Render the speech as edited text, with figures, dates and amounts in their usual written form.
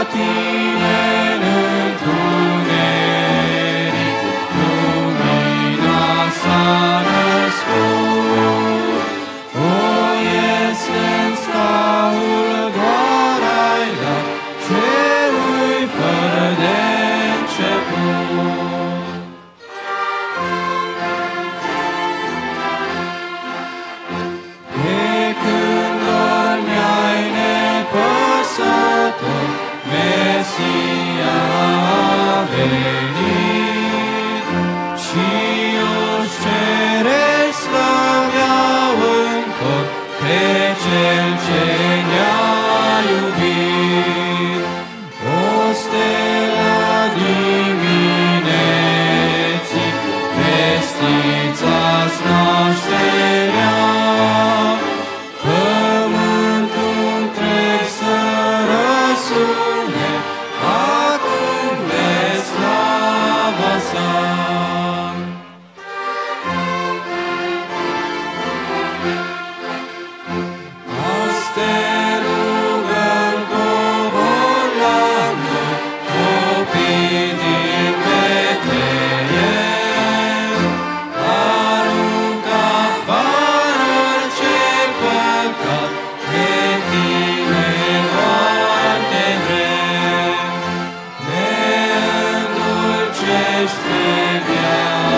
tine în întuneric, lumina s-a născut. O, este în staul doar ai dat, cerul fără de început. De când dormeai nepăsător, Mesia a venit și își cere slăveau în cor pe Cel ce ne-a iubit. O stelă dimineții, vestiți-ați nașterea, pământul întreg să răsune acum de slava sa. Azi te rugăm, cobor la noi, copii din Betleem, aruncă afară orice păcat, de tine doar te vrem. Ne îndulcește viața